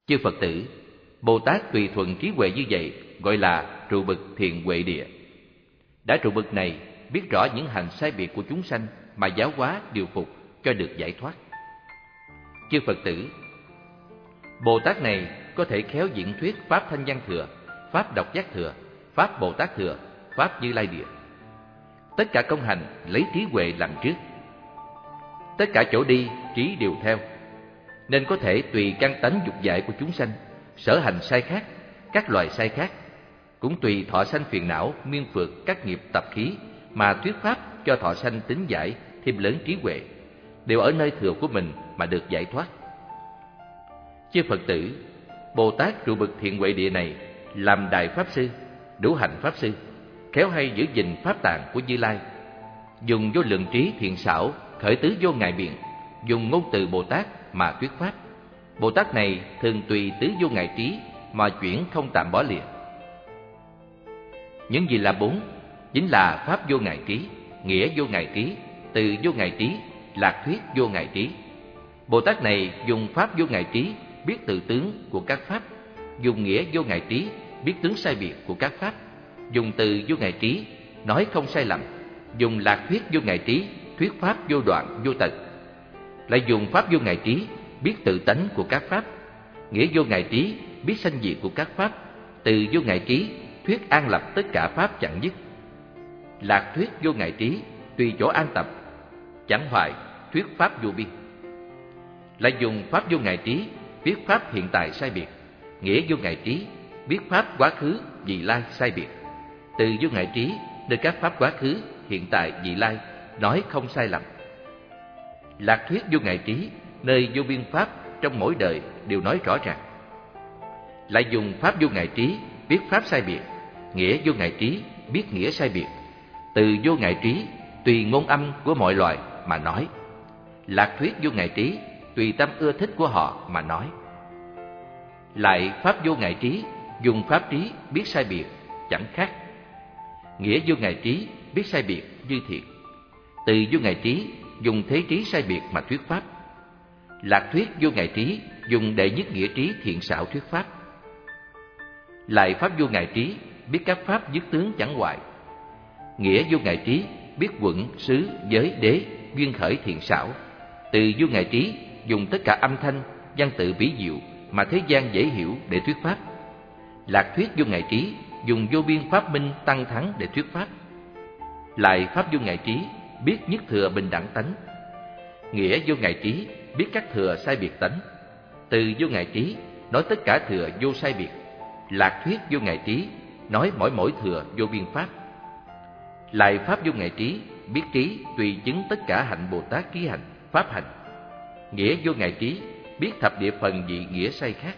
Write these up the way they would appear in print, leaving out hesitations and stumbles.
Chư Phật tử, Bồ Tát tùy thuận trí huệ như vậy gọi là trụ bực thiện huệ địa. Đã trụ bực này biết rõ những hành sai biệt của chúng sanh mà giáo hóa điều phục cho được giải thoát. Chư Phật tử, Bồ Tát này có thể khéo diễn thuyết Pháp Thanh Văn Thừa, Pháp Độc Giác Thừa, Pháp Bồ Tát Thừa, Pháp Như Lai Địa. Tất cả công hành lấy trí huệ làm trước. Tất cả chỗ đi, trí đều theo. Nên có thể tùy căn tánh dục dại của chúng sanh, sở hành sai khác, các loài sai khác, cũng tùy thọ sanh phiền não, miên phược các nghiệp tập khí mà thuyết pháp cho thọ sanh tính giải thêm lớn trí huệ, đều ở nơi thừa của mình mà được giải thoát. Chư Phật tử, Bồ Tát trụ bực thiện huệ địa này làm đại pháp sư, đủ hành pháp sư, khéo hay giữ gìn pháp tạng của Như Lai, dùng vô lượng trí thiện xảo, khởi tứ vô ngại biện, dùng ngôn từ Bồ Tát mà thuyết pháp. Bồ Tát này thường tùy tứ vô ngại trí mà chuyển không tạm bỏ lìa. Những gì là bốn chính là pháp vô ngại trí, nghĩa vô ngại trí, từ vô ngại trí, lạc thuyết vô ngại trí. Bồ Tát này dùng pháp vô ngại trí biết tự tướng của các pháp, dùng nghĩa vô ngại trí biết tướng sai biệt của các pháp, dùng từ vô ngại trí nói không sai lầm, dùng lạc thuyết vô ngại trí thuyết pháp vô đoạn vô tận, lại dùng pháp vô ngại trí biết tự tánh của các pháp, nghĩa vô ngại trí biết sanh diệt của các pháp, từ vô ngại trí thuyết an lập tất cả pháp chẳng dứt, lạc thuyết vô ngại trí tùy chỗ an tập chẳng hoại thuyết pháp vô biên, lại dùng pháp vô ngại trí biết pháp hiện tại sai biệt, nghĩa vô ngại trí biết pháp quá khứ vị lai sai biệt, từ vô ngại trí nơi các pháp quá khứ hiện tại vị lai nói không sai lầm, lạc thuyết vô ngại trí nơi vô biên pháp trong mỗi đời đều nói rõ ràng, lại dùng pháp vô ngại trí biết pháp sai biệt, nghĩa vô ngại trí biết nghĩa sai biệt, từ vô ngại trí tùy ngôn âm của mọi loài mà nói, lạc thuyết vô ngại trí tùy tâm ưa thích của họ mà nói, lại pháp vô ngại trí dùng pháp trí biết sai biệt chẳng khác, nghĩa vô ngại trí biết sai biệt như thiện, từ vô ngại trí dùng thế trí sai biệt mà thuyết pháp, lạc thuyết vô ngại trí dùng đệ nhất nghĩa trí thiện xảo thuyết pháp, lại pháp vô ngại trí biết các pháp dứt tướng chẳng hoại, nghĩa vô ngại trí biết quận xứ giới đế duyên khởi thiện xảo, từ vô ngại trí dùng tất cả âm thanh văn tự bí diệu mà thế gian dễ hiểu để thuyết pháp, lạc thuyết vô ngại trí dùng vô biên pháp minh tăng thắng để thuyết pháp, lại pháp vô ngại trí biết nhất thừa bình đẳng tánh, nghĩa vô ngại trí biết các thừa sai biệt tánh, từ vô ngại trí nói tất cả thừa vô sai biệt, lạc thuyết vô ngại trí nói mỗi thừa vô biên pháp, lại pháp vô ngại trí biết trí tùy chứng tất cả hạnh Bồ Tát ký hành pháp hành, nghĩa vô ngại trí biết thập địa phần vị nghĩa sai khác,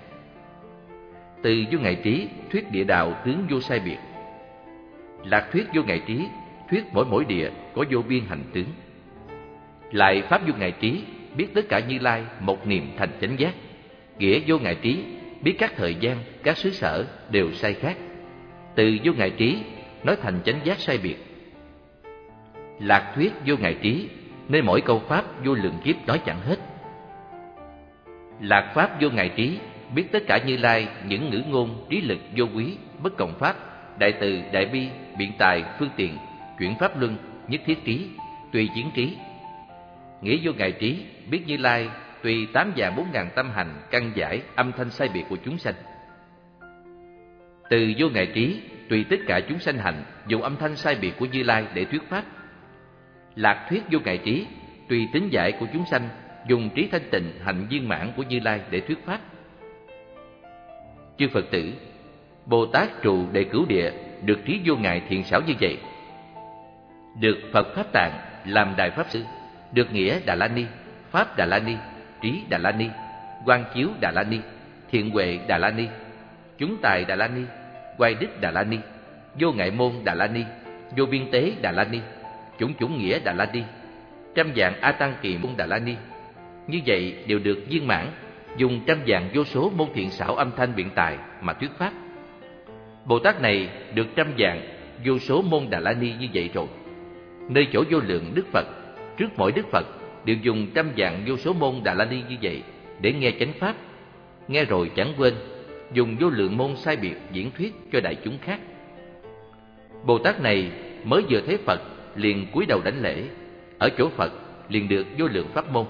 từ vô ngại trí thuyết địa đạo tướng vô sai biệt, lạc thuyết vô ngại trí thuyết mỗi địa có vô biên hành tướng, lại pháp vô ngại trí biết tất cả Như Lai một niệm thành chánh giác, nghĩa vô ngại trí biết các thời gian các xứ sở đều sai khác, từ vô ngại trí nói thành chánh giác sai biệt, lạc thuyết vô ngại trí nên mỗi câu pháp vô lượng kiếp nói chẳng hết, lạc pháp vô ngại trí biết tất cả Như Lai những ngữ ngôn trí lực vô quý bất cộng pháp, đại từ đại bi biện tài phương tiện chuyển pháp luân nhất thiết trí tùy chiến trí, nghĩa vô ngại trí biết Như Lai tùy 8.400.000 tâm hành căn giải âm thanh sai biệt của chúng sanh, từ vô ngại trí tùy tất cả chúng sanh hành dùng âm thanh sai biệt của Như Lai để thuyết pháp, lạc thuyết vô ngại trí tùy tính giải của chúng sanh dùng trí thanh tịnh hạnh viên mãn của Như Lai để thuyết pháp. Chư Phật tử, Bồ Tát trụ đệ cửu địa được trí vô ngại thiện xảo như vậy, được Phật Pháp Tạng làm đại pháp sư, được nghĩa Đà La Ni, pháp Đà La Ni, trí Đà La Ni, quang chiếu Đà La Ni, thiện huệ Đà La Ni, chúng tài Đà La Ni, oai đích Đà La Ni, vô ngại môn Đà La Ni, vô biên tế Đà La Ni, chủng nghĩa Đà La Ni, trăm vạn A Tăng Kỳ môn Đà La Ni, như vậy đều được viên mãn, dùng trăm vạn vô số môn thiện xảo âm thanh biện tài mà thuyết pháp. Bồ Tát này được trăm vạn vô số môn Đà La Ni như vậy rồi, nơi chỗ vô lượng Đức Phật, trước mỗi Đức Phật đều dùng trăm vạn vô số môn Đà La Ni như vậy để nghe chánh pháp, nghe rồi chẳng quên, dùng vô lượng môn sai biệt diễn thuyết cho đại chúng khác. Bồ Tát này mới vừa thấy Phật liền cúi đầu đảnh lễ, ở chỗ Phật liền được vô lượng pháp môn.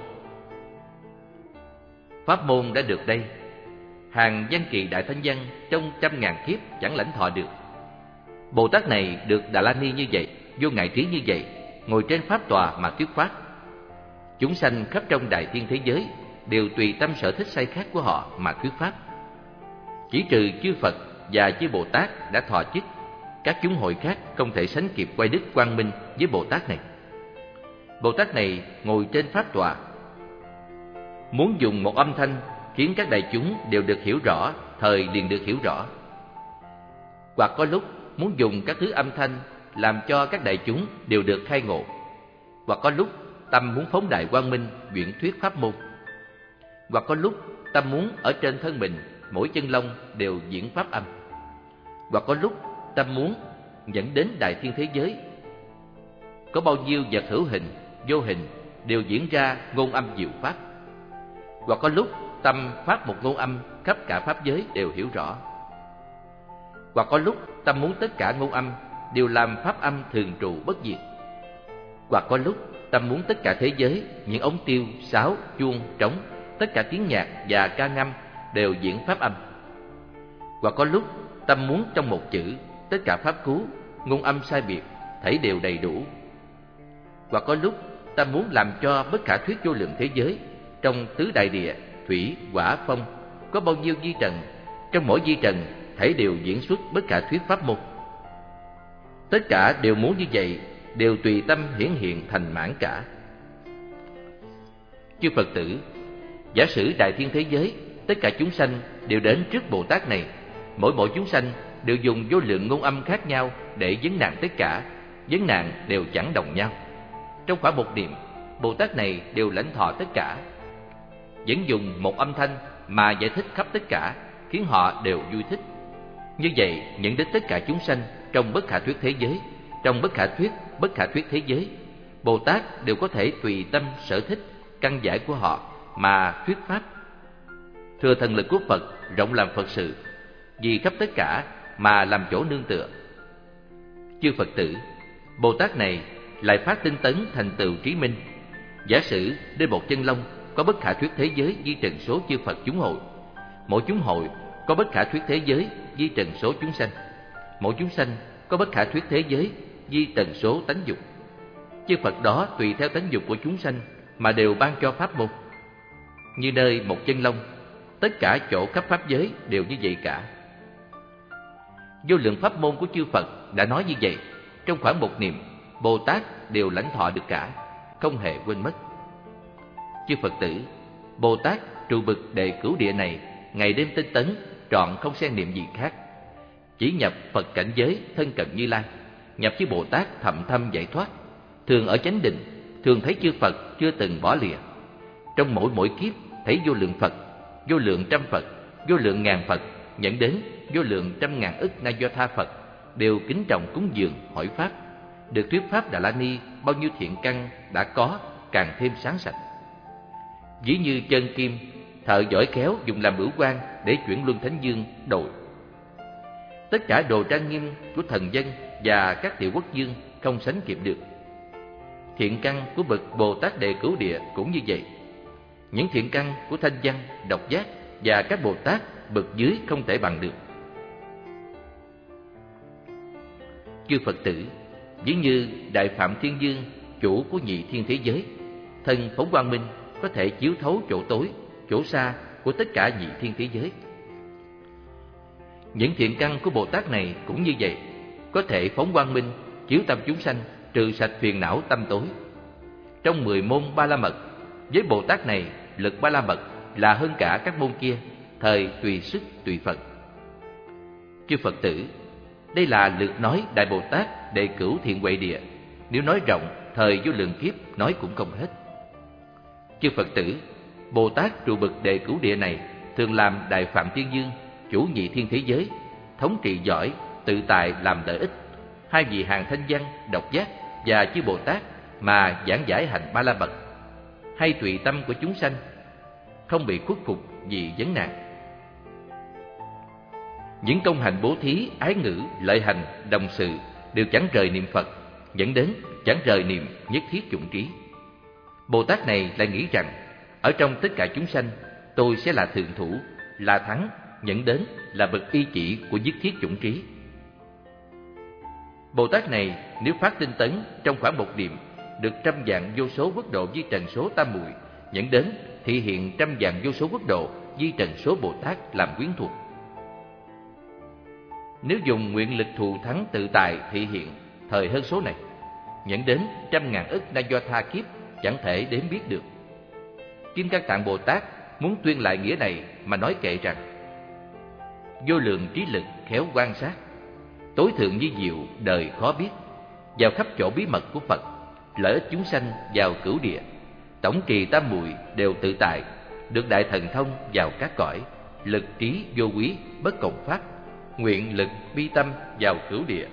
Pháp môn đã được đây, hàng văn kỳ đại thánh văn trong 100.000 kiếp chẳng lãnh thọ được. Bồ Tát này được Đà La Ni như vậy, vô ngại trí như vậy, ngồi trên pháp tòa mà thuyết pháp. Chúng sanh khắp trong đại thiên thế giới đều tùy tâm sở thích sai khác của họ mà thuyết pháp. Chỉ trừ chư Phật và chư Bồ Tát đã thọ chức, các chúng hội khác không thể sánh kịp quay đức quang minh với Bồ Tát này. Bồ Tát này ngồi trên pháp tòa, muốn dùng một âm thanh khiến các đại chúng đều được hiểu rõ, thời liền được hiểu rõ. Hoặc có lúc muốn dùng các thứ âm thanh làm cho các đại chúng đều được khai ngộ. Hoặc có lúc tâm muốn phóng đại quang minh, diễn thuyết pháp môn. Hoặc có lúc tâm muốn ở trên thân mình, mỗi chân lông đều diễn pháp âm. Hoặc có lúc tâm muốn dẫn đến đại thiên thế giới, có bao nhiêu vật hữu hình, vô hình đều diễn ra ngôn âm diệu pháp. Hoặc có lúc tâm phát một ngôn âm khắp cả pháp giới đều hiểu rõ. Hoặc có lúc tâm muốn tất cả ngôn âm đều làm pháp âm thường trụ bất diệt. Hoặc có lúc tâm muốn tất cả thế giới, những ống tiêu, sáo, chuông, trống, tất cả tiếng nhạc và ca ngâm đều diễn pháp âm. Hoặc có lúc tâm muốn trong một chữ, tất cả pháp cú, ngôn âm sai biệt, thảy đều đầy đủ. Hoặc có lúc tâm muốn làm cho bất khả thuyết vô lượng thế giới, trong tứ đại địa, thủy, hỏa, phong, có bao nhiêu vi trần, trong mỗi vi trần thảy đều diễn xuất bất khả thuyết pháp môn. Tất cả đều muốn như vậy, đều tùy tâm hiển hiện thành mãn cả. Chư Phật tử, giả sử đại thiên thế giới, tất cả chúng sanh đều đến trước Bồ Tát này, mỗi chúng sanh đều dùng vô lượng ngôn âm khác nhau để vấn nạn tất cả, vấn nạn đều chẳng đồng nhau. Trong khoảng một niệm, Bồ Tát này đều lãnh thọ tất cả, vẫn dùng một âm thanh mà giải thích khắp tất cả, khiến họ đều vui thích. Như vậy nhận đến tất cả chúng sanh trong bất khả thuyết thế giới, trong bất khả thuyết thế giới, Bồ Tát đều có thể tùy tâm sở thích căn giải của họ mà thuyết pháp. Thừa thần lực của Phật rộng làm Phật sự, vì khắp tất cả mà làm chỗ nương tựa. Chư Phật tử, Bồ Tát này lại phát tinh tấn thành tựu trí minh. Giả sử đến một chân lông có bất khả thuyết thế giới di trần số chư Phật chúng hội, mỗi chúng hội có bất khả thuyết thế giới di trần số chúng sanh, mỗi chúng sanh có bất khả thuyết thế giới di tần số tánh dục. Chư Phật đó tùy theo tánh dục của chúng sanh mà đều ban cho pháp môn. Như nơi một chân lông, tất cả chỗ khắp pháp giới đều như vậy cả. Vô lượng pháp môn của chư Phật đã nói như vậy, trong khoảng một niệm, Bồ Tát đều lãnh thọ được cả, không hề quên mất. Chư Phật tử, Bồ Tát trụ bực Đệ Cửu Địa này ngày đêm tinh tấn, trọn không xen niệm gì khác, chỉ nhập Phật cảnh giới thân cận Như Lai, nhập với Bồ Tát thậm thâm giải thoát, thường ở chánh định, thường thấy chư Phật chưa từng bỏ lìa. Trong mỗi kiếp thấy vô lượng Phật, vô lượng trăm Phật, vô lượng ngàn Phật, nhận đến vô lượng trăm ngàn ức Na Do Tha Phật, đều kính trọng cúng dường hỏi pháp, được thuyết pháp Đà La Ni, bao nhiêu thiện căn đã có càng thêm sáng sạch. Ví như chân kim, thợ giỏi khéo dùng làm bửu quan để chuyển luân thánh dương đồ. Tất cả đồ trang nghiêm của thần dân và các tiểu quốc dương không sánh kịp được. Thiện căn của bậc Bồ Tát Đệ Cửu Địa cũng như vậy. Những thiện căn của thanh văn, độc giác và các Bồ Tát bậc dưới không thể bằng được. Chư Phật tử, ví như Đại Phạm Thiên Dương, chủ của nhị thiên thế giới, thân phóng quang minh có thể chiếu thấu chỗ tối, chỗ xa của tất cả nhị thiên thế giới. Những thiện căn của Bồ Tát này cũng như vậy, có thể phóng quang minh, chiếu tâm chúng sanh, trừ sạch phiền não tâm tối. Trong 10 môn Ba La Mật, với Bồ Tát này, lực Ba La Mật là hơn cả các môn kia, thời tùy sức tùy Phật. Chư Phật tử, đây là lượt nói Đại Bồ Tát Đệ Cửu Thiện Huệ Địa, nếu nói rộng, thời vô lượng kiếp nói cũng không hết. Chư Phật tử, Bồ Tát trụ bậc Đệ Cửu Địa này thường làm Đại Phạm Thiên Dương, chủ nhị thiên thế giới, thống trị giỏi, tự tại làm lợi ích, hai vị hàng thanh văn, độc giác và chư Bồ Tát mà giảng giải hành Ba La Mật, hay tùy tâm của chúng sanh, không bị khuất phục vì vấn nạn, Những công hành bố thí, ái ngữ, lợi hành, đồng sự đều chẳng rời niệm Phật, dẫn đến chẳng rời niệm nhất thiết chủng trí. Bồ Tát này lại nghĩ rằng ở trong tất cả chúng sanh, tôi sẽ là thượng thủ, là thắng, dẫn đến là bậc y chỉ của nhất thiết chủng trí. Bồ Tát này nếu phát tinh tấn trong khoảng một niệm được 100.000 vô số quốc độ di trần số tam muội, dẫn đến thị hiện 100.000 vô số quốc độ di trần số Bồ Tát làm quyến thuộc. Nếu dùng nguyện lực thù thắng tự tài thị hiện thời hơn số này, dẫn đến 100.000 ức na do tha kiếp chẳng thể đếm biết được. Kim Cang Tạng Bồ Tát muốn tuyên lại nghĩa này mà nói kệ rằng: vô lượng trí lực khéo quan sát, tối thượng như diệu đời khó biết, vào khắp chỗ bí mật của Phật, lợi ích chúng sanh vào cửu địa, tổng trì tam muội đều tự tại, được đại thần thông vào các cõi, lực trí vô quý bất cộng pháp, nguyện lực bi tâm vào cửu địa.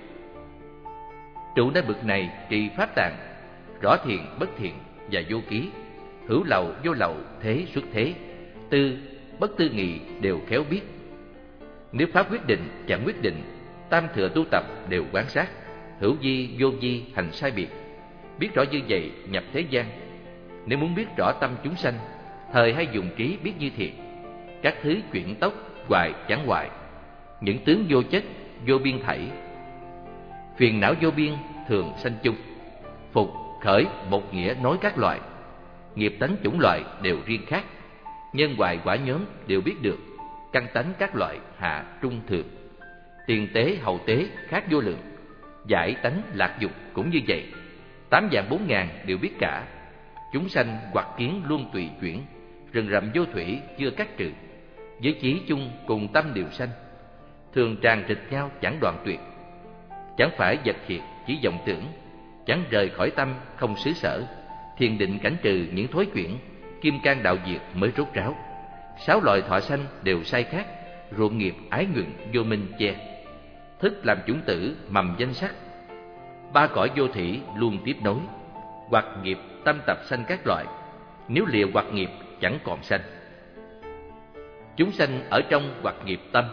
Trụ nơi bực này trì pháp tạng, rõ thiện bất thiện và vô ký, hữu lậu vô lậu thế xuất thế, tư bất tư nghị đều khéo biết. Nếu pháp quyết định chẳng quyết định, tam thừa tu tập đều quán sát, hữu vi vô vi hành sai biệt, biết rõ như vậy nhập thế gian. Nếu muốn biết rõ tâm chúng sanh, thời hay dùng trí biết như thiện, các thứ chuyển tốc hoài chẳng hoại, những tướng vô chất vô biên thảy, phiền não vô biên thường sanh chung, phục khởi một nghĩa nói các loại, nghiệp tánh chủng loại đều riêng khác, nhân hoại quả nhóm đều biết được, căn tánh các loại hạ trung thượng, tiền tế hậu tế khác vô lượng, giải tánh lạc dục cũng như vậy, 8 vạn 4 ngàn đều biết cả. Chúng sanh hoặc kiến luôn tùy chuyển, rừng rậm vô thủy chưa cắt trừ, với chí chung cùng tâm đều sanh, thường tràn trịch nhau chẳng đoạn tuyệt. Chẳng phải vật thiệt chỉ vọng tưởng, chẳng rời khỏi tâm không xứ sở, thiền định cảnh trừ những thối chuyển, kim cang đạo diệt mới rốt ráo. 6 loại thọ sanh đều sai khác, ruộng nghiệp ái nguyện vô minh che, thức làm chủng tử mầm danh sắc, 3 cõi vô thủy luôn tiếp nối, hoặc nghiệp tâm tập sanh các loại, nếu lìa hoặc nghiệp chẳng còn sanh. Chúng sanh ở trong hoặc nghiệp tâm,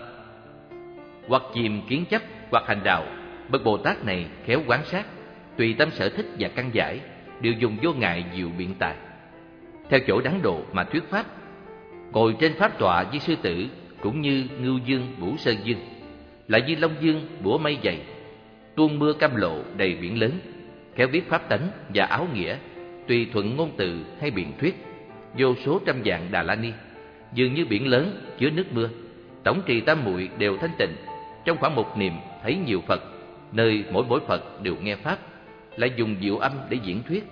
hoặc chìm kiến chấp hoặc hành đạo, bậc Bồ Tát này khéo quán sát, tùy tâm sở thích và căn giải, đều dùng vô ngại diệu biện tài, theo chỗ đắng độ mà thuyết pháp. Ngồi trên pháp tọa với sư tử, cũng như Ngưu Dương Bửu Sơn Dương, lại như Long Dương bủa mây dày, tuôn mưa cam lộ đầy biển lớn, khéo biết pháp tánh và áo nghĩa, tùy thuận ngôn từ hay biện thuyết, vô số trăm vạn Đà La Ni, dường như biển lớn chứa nước mưa, tổng trì tam muội đều thanh tịnh, trong khoảng một niệm thấy nhiều Phật, nơi mỗi Phật đều nghe pháp, lại dùng diệu âm để diễn thuyết.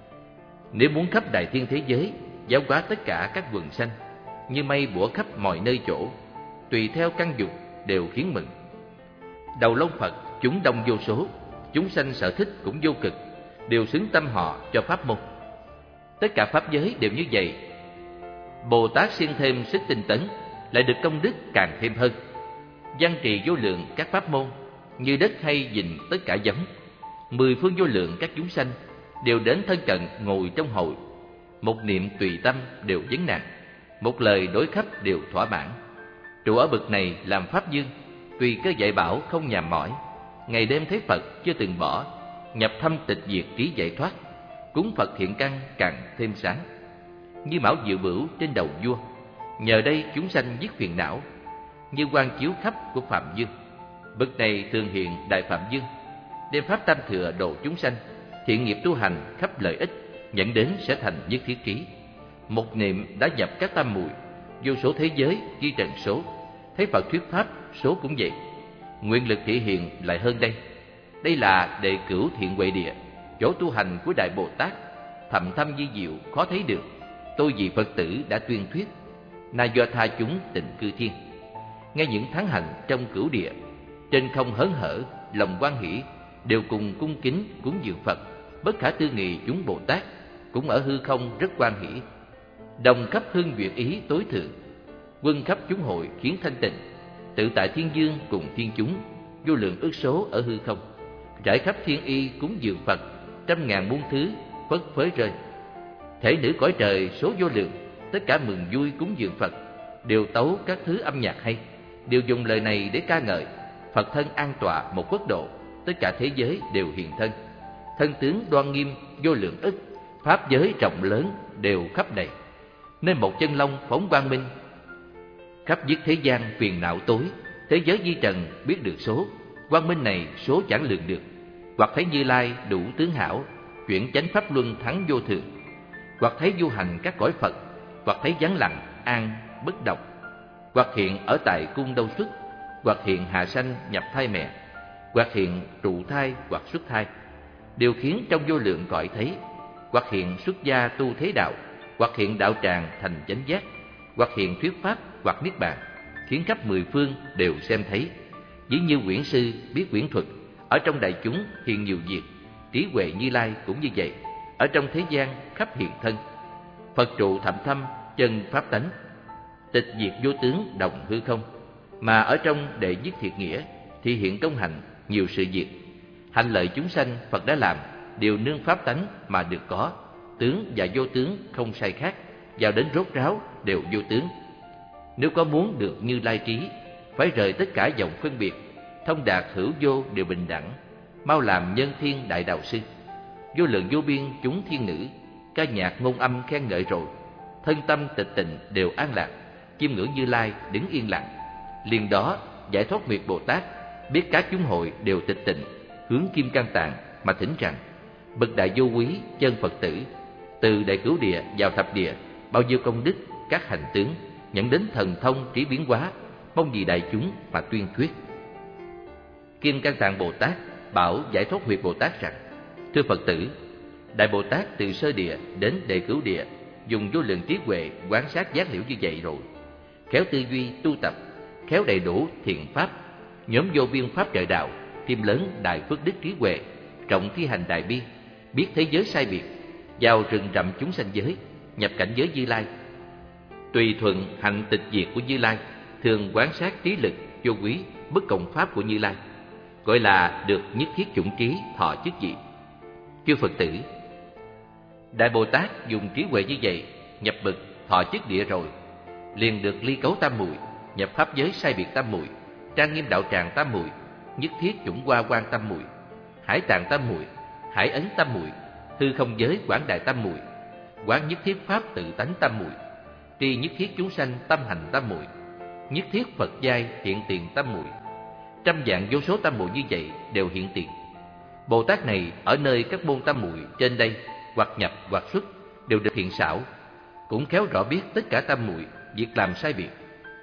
Nếu muốn khắp đại thiên thế giới, giáo hóa tất cả các quần sanh, như mây bủa khắp mọi nơi chỗ, tùy theo căn dục đều khiến mừng. Đầu lông Phật chúng đông vô số, chúng sanh sở thích cũng vô cực, đều xứng tâm họ cho pháp môn. Tất cả pháp giới đều như vậy. Bồ Tát siêng thêm sức tinh tấn, lại được công đức càng thêm hơn, văn trì vô lượng các pháp môn, như đất hay dình tất cả giống. 10 phương vô lượng các chúng sanh đều đến thân cận ngồi trong hội, một niệm tùy tâm đều vấn nạn, một lời đối khắp đều thỏa mãn. Trụ ở bậc này làm pháp dương, tùy cơ dạy bảo không nhàm mỏi, ngày đêm thấy Phật chưa từng bỏ, nhập thâm tịch diệt trí giải thoát, cúng Phật thiện căn càng thêm sáng. Như mão diệu bửu trên đầu vua, nhờ đây chúng sanh dứt phiền não, như quang chiếu khắp của Phạm Dương. Bậc này thường hiện đại Phạm Dương, đem pháp tam thừa độ chúng sanh, thiện nghiệp tu hành khắp lợi ích, dẫn đến sẽ thành nhất thiết trí. Một niệm đã nhập các tam muội, vô số thế giới ghi trần số, thấy Phật thuyết pháp số cũng vậy. Nguyện lực thể hiện lại hơn đây. Đây là đệ cửu thiện huệ địa, chỗ tu hành của Đại Bồ Tát, thầm thâm di diệu khó thấy được. Tôi vì Phật tử đã tuyên thuyết, na do tha chúng tịnh cư thiên. Nghe những thắng hạnh trong cửu địa, trên không hớn hở, lòng hoan hỷ, đều cùng cung kính cúng dường Phật. Bất khả tư nghị chúng Bồ Tát cũng ở hư không rất hoan hỷ, đồng khắp hương duyệt ý tối thượng, quân khắp chúng hội khiến thanh tịnh, tự tại thiên dương cùng thiên chúng, vô lượng ước số ở hư không, rải khắp thiên y cúng dường Phật, 100.000 muôn thứ phất phới rơi. Thể nữ cõi trời số vô lượng, tất cả mừng vui cúng dường Phật, đều tấu các thứ âm nhạc hay, đều dùng lời này để ca ngợi. Phật thân an tọa một quốc độ, tất cả thế giới đều hiện thân. Thân tướng đoan nghiêm vô lượng ức, pháp giới rộng lớn đều khắp đầy. Nên một chân long phóng quang minh, khắp dứt thế gian phiền não tối. Thế giới di trần biết được số, quang minh này số chẳng lường được. Hoặc thấy Như Lai đủ tướng hảo, chuyển chánh pháp luân thắng vô thường. Hoặc thấy du hành các cõi Phật, hoặc thấy vắng lặng an bất động. Hoặc hiện ở tại cung đâu xuất, hoặc hiện hạ sanh nhập thai mẹ, hoặc hiện trụ thai hoặc xuất thai, điều khiến trong vô lượng cõi thấy. Hoặc hiện xuất gia tu thế đạo, hoặc hiện đạo tràng thành chánh giác, hoặc hiện thuyết pháp hoặc niết bàn, khiến khắp mười phương đều xem thấy. Ví như quyển sư biết quyển thuật, ở trong đại chúng hiện nhiều việc. Trí huệ Như Lai cũng như vậy, ở trong thế gian khắp hiện thân. Phật trụ thậm thâm chân pháp tánh, tịch diệt vô tướng đồng hư không. Mà ở trong đệ nhất thiệt nghĩa thì hiện công hành nhiều sự việc. Hành lợi chúng sanh Phật đã làm, đều nương pháp tánh mà được có. Tướng và vô tướng không sai khác, vào đến rốt ráo đều vô tướng. Nếu có muốn được Như Lai trí, phải rời tất cả vọng phân biệt, thông đạt hữu vô đều bình đẳng, mau làm nhân thiên đại đạo sư. Vô lượng vô biên chúng thiên nữ, ca nhạc ngôn âm khen ngợi rồi, thân tâm tịch tịnh đều an lạc, chiêm ngưỡng Như Lai đứng yên lặng. Liền đó Giải Thoát Nguyệt Bồ Tát biết các chúng hội đều tịch tịnh, hướng Kim Cang Tạng mà thỉnh rằng: bậc đại vô quý chân Phật tử, từ đại cửu địa vào thập địa, bao nhiêu công đức các hành tướng, nhận đến thần thông trí biến hóa, mong gì đại chúng mà tuyên thuyết. Kim Cang Tạng Bồ Tát bảo Giải Thoát Nguyệt Bồ Tát rằng: thưa Phật tử, Đại Bồ Tát từ sơ địa đến đệ cửu địa dùng vô lượng trí huệ quan sát giác liễu như vậy rồi, khéo tư duy tu tập, khéo đầy đủ thiện pháp, nhóm vô biên pháp trợ đạo, thêm lớn đại phước đức trí huệ, trọng thi hành đại bi, biết thế giới sai biệt, vào rừng rậm chúng sanh giới, nhập cảnh giới Như Lai, tùy thuận hành tịch diệt của Như Lai, thường quán sát trí lực vô quý bất cộng pháp của Như Lai, gọi là được nhất thiết chủng trí thọ chức vị. Chư Phật tử, Đại Bồ Tát dùng trí huệ như vậy nhập bậc thọ chức địa rồi, liền được ly cấu tam muội, nhập pháp giới sai biệt tam muội, trang nghiêm đạo tràng tam muội, nhất thiết chủng hoa quan tam muội, hải tạng tam muội, hải ấn tam muội, hư không giới quảng đại tam muội, quán nhất thiết pháp tự tánh tam muội, tri nhất thiết chúng sanh tâm hành tam muội, nhất thiết Phật giai hiện tiền tam muội. Trăm vạn vô số tam muội như vậy đều hiện tiền. Bồ Tát này ở nơi các môn tam muội trên đây, hoặc nhập hoặc xuất, đều được thiện xảo, cũng khéo rõ biết tất cả tam muội việc làm sai biệt.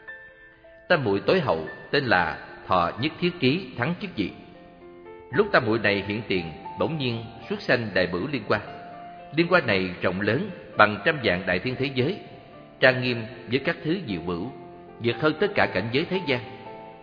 Tam muội tối hậu tên là thọ nhất thiết trí thắng chức vị. Lúc tam muội này hiện tiền, bỗng nhiên xuất sanh đại bửu liên quan. Liên quan này rộng lớn bằng trăm vạn đại thiên thế giới, trang nghiêm với các thứ diệu bửu, vượt hơn tất cả cảnh giới thế gian.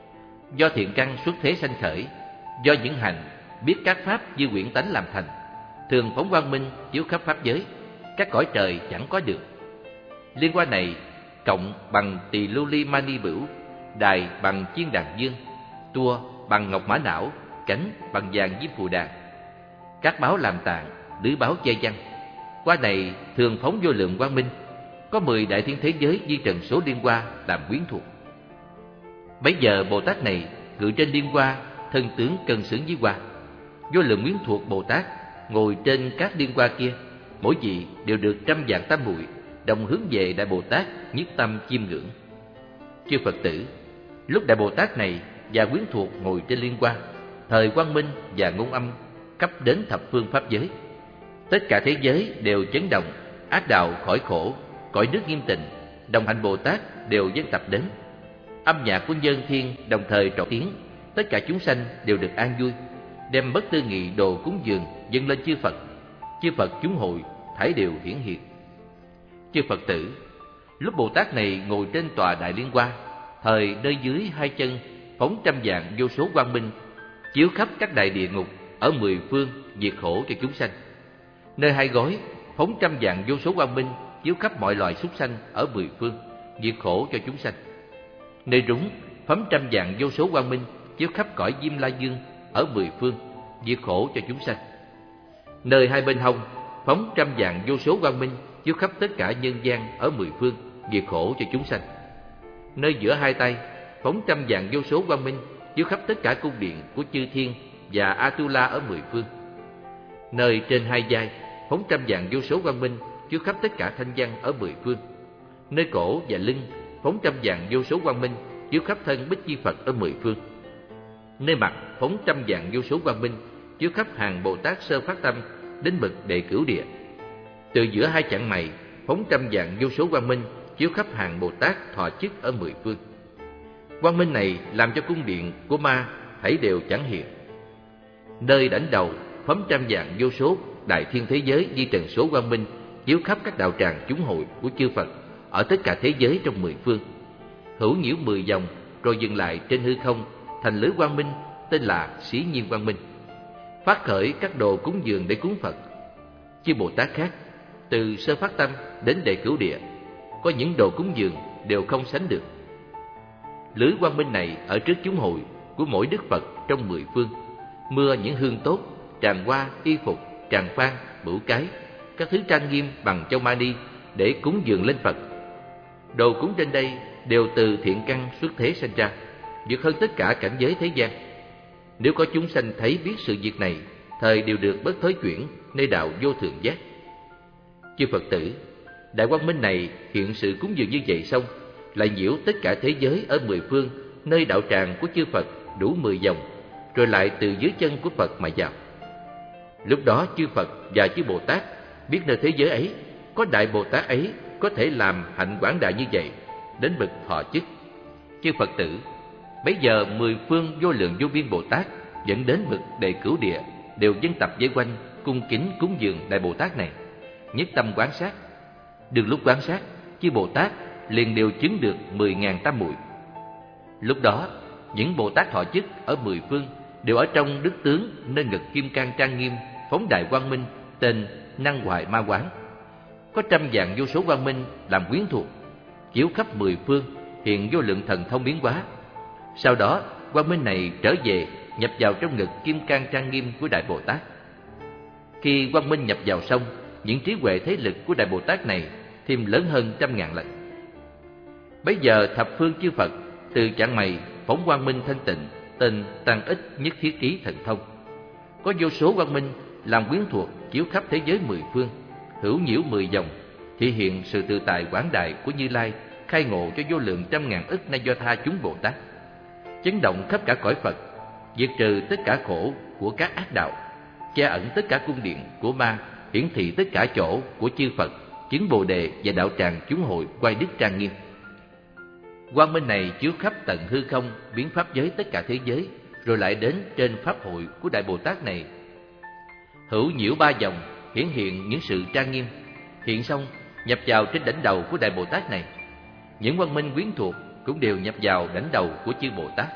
Do thiện căn xuất thế sanh khởi, do những hành biết các pháp như quyển tánh làm thành, thường phóng quang minh chiếu khắp pháp giới, các cõi trời chẳng có được. Liên quan này cộng bằng tỳ lưu ly mani bửu, đài bằng chiên đàn dương, tua bằng ngọc mã não, cánh bằng vàng diêm phù đàn, các báo làm tạng, lưới báo che văn. Qua này thường phóng vô lượng quang minh, có 10 đại thiên thế giới di trần số liên hoa làm quyến thuộc. Bấy giờ Bồ Tát này ngự trên liên hoa, thân tướng cân xứng với hoa. Vô lượng quyến thuộc Bồ Tát ngồi trên các liên hoa kia, mỗi vị đều được trăm vạn tam muội, đồng hướng về Đại Bồ Tát nhất tâm chiêm ngưỡng. Chư Phật tử, lúc Đại Bồ Tát này và quyến thuộc ngồi trên liên hoa, thời quang minh và ngôn âm cấp đến thập phương pháp giới, tất cả thế giới đều chấn động, ác đạo khỏi khổ, cõi nước nghiêm tịnh, đồng hành Bồ Tát đều dân tập đến. Âm nhạc của nhân thiên đồng thời trỏ tiếng, tất cả chúng sanh đều được an vui, đem bất tư nghị đồ cúng dường dâng lên chư Phật. Chư Phật chúng hội thảy đều hiển hiện. Chư Phật tử, lúc Bồ Tát này ngồi trên tòa đại liên hoa, thời nơi dưới hai chân phóng trăm vạn vô số quang minh, chiếu khắp các đại địa ngục ở 10 phương, diệt khổ cho chúng sanh. Nơi hai gối phóng trăm vạn vô số quang minh, chiếu khắp mọi loài súc sanh ở 10 phương, diệt khổ cho chúng sanh. Nơi rúng phóng trăm vạn vô số quang minh, chiếu khắp cõi Diêm La Dương ở 10 phương, diệt khổ cho chúng sanh. Nơi hai bên hông phóng trăm vạn vô số quang minh, chiếu khắp tất cả nhân gian ở 10 phương, diệt khổ cho chúng sanh. Nơi giữa hai tay phóng trăm vạn vô số quang minh chiếu khắp tất cả cung điện của chư thiên và Atula ở mười phương. Nơi trên hai vai, phóng trăm vạn vô số quang minh chiếu khắp tất cả thanh văn ở mười phương. Nơi cổ và lưng, phóng trăm vạn vô số quang minh chiếu khắp thân Bích Chi Phật ở mười phương. Nơi mặt, phóng trăm vạn vô số quang minh chiếu khắp hàng Bồ Tát sơ phát tâm đến bậc đệ cửu địa. Từ giữa hai chặng mày, phóng trăm vạn vô số quang minh chiếu khắp hàng Bồ Tát thọ chức ở mười phương. Quang minh này làm cho cung điện của ma thảy đều chẳng hiện. Nơi đảnh đầu, phóng trăm vạn vô số đại thiên thế giới di trần số quang minh chiếu khắp các đạo tràng chúng hội của chư Phật ở tất cả thế giới trong mười phương. Hữu nhiễu 10 vòng rồi dừng lại trên hư không thành lưới quang minh tên là Xí Nhiên Quang Minh. Phát khởi các đồ cúng dường để cúng Phật. Chư Bồ Tát khác, từ sơ phát tâm đến đệ cửu địa, có những đồ cúng dường đều không sánh được. Lưới quang minh này ở trước chúng hội của mỗi Đức Phật trong mười phương, mưa những hương tốt, tràng hoa, y phục, tràng phan, bửu cái, các thứ trang nghiêm bằng châu mani để cúng dường lên Phật. Đồ cúng trên đây đều từ thiện căn xuất thế sinh ra, vượt hơn tất cả cảnh giới thế gian. Nếu có chúng sanh thấy biết sự việc này, thời đều được bất thối chuyển nơi đạo vô thượng giác. Chư Phật tử, đại quang minh này hiện sự cúng dường như vậy xong, lại nhiễu tất cả thế giới ở mười phương nơi đạo tràng của chư Phật đủ 10 vòng, rồi lại từ dưới chân của Phật mà vào. Lúc đó chư Phật và chư Bồ Tát biết nơi thế giới ấy có đại Bồ Tát ấy có thể làm hạnh quảng đại như vậy, đến bậc thọ chức. Chư Phật tử, bấy giờ mười phương vô lượng vô biên Bồ Tát dẫn đến bậc đệ cửu địa đều dân tập vây quanh cung kính cúng dường đại Bồ Tát này, nhất tâm quán sát. Đường lúc quán sát, chư Bồ Tát liền đều chứng được 10.000 tam muội. Lúc đó, những Bồ Tát thọ chức ở mười phương đều ở trong đức tướng nơi ngực kim cang trang nghiêm phóng đại quang minh tên Năng Hoài Ma Quán. Có trăm vạn vô số quang minh làm quyến thuộc, chiếu khắp mười phương, hiện vô lượng thần thông biến hóa. Sau đó, quang minh này trở về nhập vào trong ngực kim cang trang nghiêm của đại Bồ Tát. Khi quang minh nhập vào xong, những trí huệ thế lực của đại Bồ Tát này thêm lớn hơn 100.000 lần. Bấy giờ thập phương chư Phật từ chạng mày phóng quang minh thanh tịnh tên Tăng Ích Nhất Thiết Trí Thần Thông. Có vô số quang minh làm quyến thuộc chiếu khắp thế giới mười phương, hữu nhiễu 10 vòng, thị hiện sự tự tại quảng đại của Như Lai, khai ngộ cho vô lượng 100.000 ức na do tha chúng Bồ Tát, chấn động khắp cả cõi Phật, diệt trừ tất cả khổ của các ác đạo, che ẩn tất cả cung điện của ma, hiển thị tất cả chỗ của chư Phật, chứng Bồ đề và đạo tràng chúng hội quay đức trang nghiêm. Quang minh này chiếu khắp tận hư không, biến pháp giới tất cả thế giới, rồi lại đến trên pháp hội của đại Bồ Tát này. Hữu nhiễu 3 vòng, hiển hiện những sự trang nghiêm, hiện xong nhập vào trên đỉnh đầu của đại Bồ Tát này. Những quang minh quyến thuộc cũng đều nhập vào đỉnh đầu của chư Bồ Tát.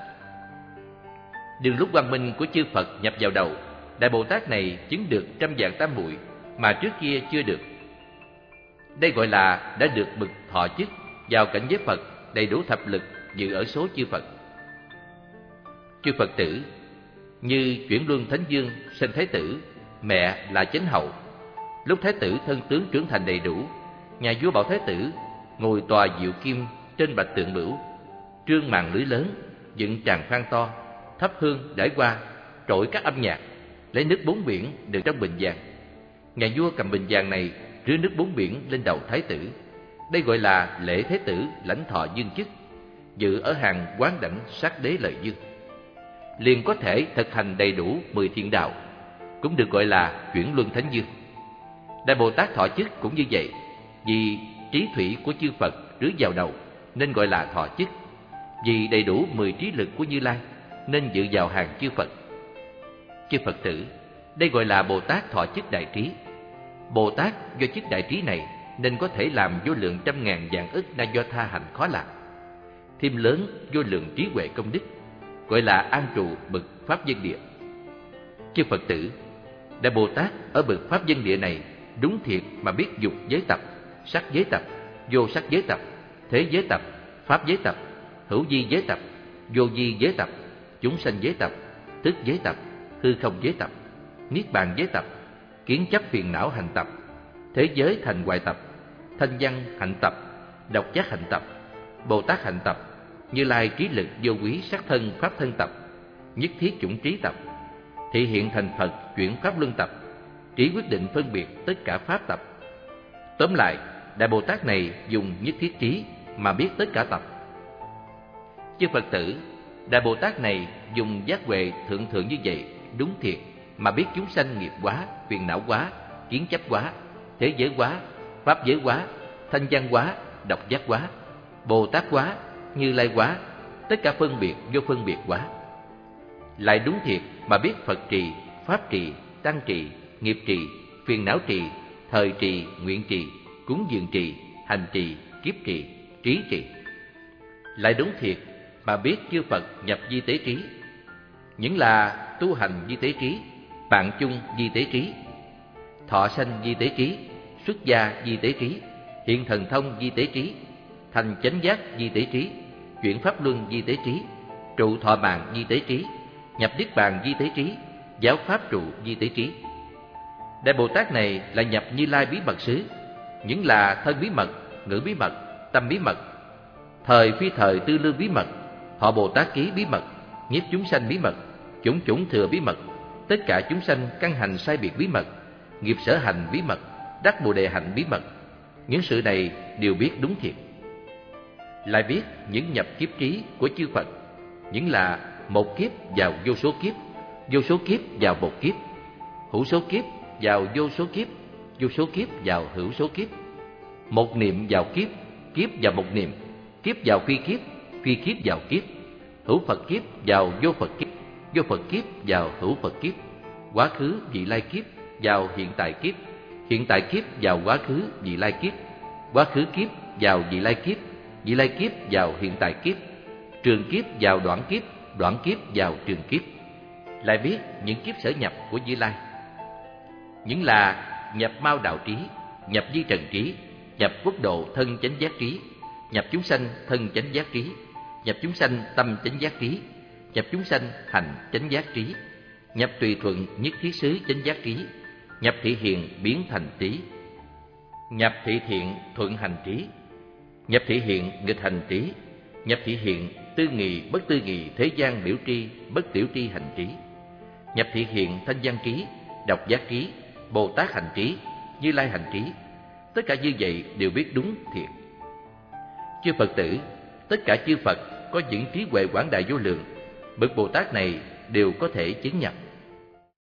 Đường lúc quang minh của chư Phật nhập vào đầu, đại Bồ Tát này chứng được trăm vạn tam muội mà trước kia chưa được. Đây gọi là đã được bậc thọ chức vào cảnh giới Phật, đầy đủ thập lực dự ở số chư Phật. Chư Phật tử, như chuyển luân Thánh Dương sinh Thái tử, mẹ là Chánh Hậu. Lúc Thái tử thân tướng trưởng thành đầy đủ, nhà vua bảo Thái tử ngồi tòa diệu kim trên bạch tượng bửu, trương màn lưới lớn, dựng tràng phan to, thắp hương đãi hoa, trội các âm nhạc, lấy nước bốn biển đựng trong bình vàng. Nhà vua cầm bình vàng này rưới nước bốn biển lên đầu Thái tử. Đây gọi là lễ Thái tử lãnh thọ dương chức, dự ở hàng quán đảnh sát đế lợi dương. Liền có thể thực hành đầy đủ 10 thiện đạo, cũng được gọi là chuyển luân Thánh Dương. Đại Bồ Tát thọ chức cũng như vậy, vì trí thủy của chư Phật rưới vào đầu nên gọi là thọ chức, vì đầy đủ 10 trí lực của Như Lai nên dự vào hàng chư Phật. Chư Phật tử, đây gọi là Bồ Tát thọ chức đại trí. Bồ Tát do chức đại trí này nên có thể làm vô lượng 100.000 vạn ức na do tha hành khó làm, thêm lớn vô lượng trí huệ công đức, gọi là an trụ bậc pháp dân địa. Chư Phật tử, đại Bồ Tát ở bậc pháp dân địa này đúng thiệt mà biết dục giới tập, sắc giới tập, vô sắc giới tập, thế giới tập, pháp giới tập, hữu vi giới tập, vô vi giới tập, chúng sanh giới tập, thức giới tập, hư không giới tập, niết bàn giới tập, kiến chấp phiền não hành tập, thế giới thành hoại tập, thanh văn hạnh tập, độc giác hạnh tập, Bồ Tát hạnh tập, Như Lai trí lực vô quý sắc thân pháp thân tập, nhất thiết chủng trí tập, thị hiện thành Phật chuyển pháp luân tập, trí quyết định phân biệt tất cả pháp tập. Tóm lại, Đại Bồ Tát này dùng nhất thiết trí mà biết tất cả tập. Chư Phật tử, Đại Bồ Tát này dùng giác huệ thượng thượng như vậy đúng thiệt mà biết chúng sanh nghiệp quá, phiền não quá, kiến chấp quá, thế giới quá, pháp giới quá, thanh văn quá, độc giác quá, Bồ Tát quá, Như Lai quá, tất cả phân biệt vô phân biệt quá. Lại đúng thiệt mà biết Phật trì, pháp trì, tăng trì, nghiệp trì, phiền não trì, thời trì, nguyện trì, cúng dường trì, hành trì, kiếp trì, trí trì. Lại đúng thiệt mà biết chư Phật nhập di tế trí, những là tu hành di tế trí, bạn chung di tế trí, thọ sanh di tế trí, xuất gia di tế trí, hiện thần thông di tế trí, thành chánh giác di tế trí, chuyển pháp luân di tế trí, trụ thọ mạng di tế trí, nhập niết bàn di tế trí, giáo pháp trụ di tế trí. Đại Bồ Tát này là nhập Như Lai bí mật xứ, những là thân bí mật, ngữ bí mật, tâm bí mật, thời phi thời tư lương bí mật, họ Bồ Tát ký bí mật, nhiếp chúng sanh bí mật, chủng chủng thừa bí mật, tất cả chúng sanh căn hành sai biệt bí mật, nghiệp sở hành bí mật, đắc bồ đề hạnh bí mật. Những sự này đều biết đúng thiệt. Lại biết những nhập kiếp trí của chư Phật, những là một kiếp vào vô số kiếp, vô số kiếp vào một kiếp, hữu số kiếp vào vô số kiếp, vô số kiếp vào hữu số kiếp, một niệm vào kiếp, kiếp vào một niệm, kiếp vào phi kiếp, phi kiếp vào kiếp, hữu Phật kiếp vào vô Phật kiếp, vô Phật kiếp vào hữu Phật kiếp, quá khứ vị lai kiếp vào hiện tại kiếp, hiện tại kiếp vào quá khứ vị lai kiếp, quá khứ kiếp vào vị lai kiếp, vị lai kiếp vào hiện tại kiếp, trường kiếp vào đoạn kiếp, đoạn kiếp vào trường kiếp. Lại biết những kiếp sở nhập của Như Lai, những là nhập mao đạo trí, nhập di trần trí, nhập quốc độ thân chánh giác trí, nhập chúng sanh thân chánh giác trí, nhập chúng sanh tâm chánh giác trí, nhập chúng sanh hành chánh giác trí, nhập tùy thuận nhất thiết xứ chánh giác trí, nhập thị hiện biến thành trí, nhập thị thiện thuận hành trí, nhập thị hiện nghịch hành trí, nhập thị hiện tư nghị bất tư nghị thế gian biểu tri bất tiểu tri hành trí, nhập thị hiện thanh văn trí, độc giác trí, Bồ Tát hành trí, Như Lai hành trí. Tất cả như vậy đều biết đúng thiệt. Chư Phật tử, tất cả chư Phật có những trí huệ quảng đại vô lượng, bậc Bồ Tát này đều có thể chứng nhập.